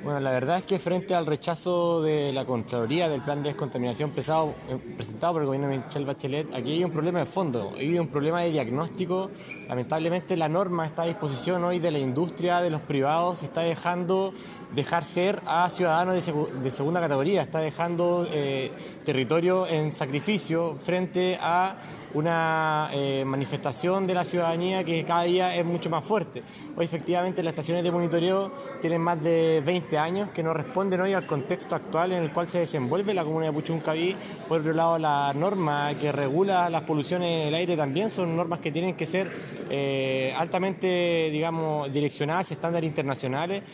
Bueno, la verdad es que frente al rechazo de la Contraloría del plan de descontaminación presentado por el gobierno de Michelle Bachelet, aquí hay un problema de fondo, hay un problema de diagnóstico. Lamentablemente la norma está a disposición hoy de la industria, de los privados, está dejando dejar ser a ciudadanos de segunda categoría, está dejando territorio en sacrificio frente a una manifestación de la ciudadanía que cada día es mucho más fuerte. Hoy efectivamente las estaciones de monitoreo tienen más de 20 años que no responden hoy al contexto actual en el cual se desenvuelve la comuna de Puchuncaví. Por otro lado, la norma que regula las poluciones del aire también son normas que tienen que ser altamente, digamos, direccionadas a estándares internacionales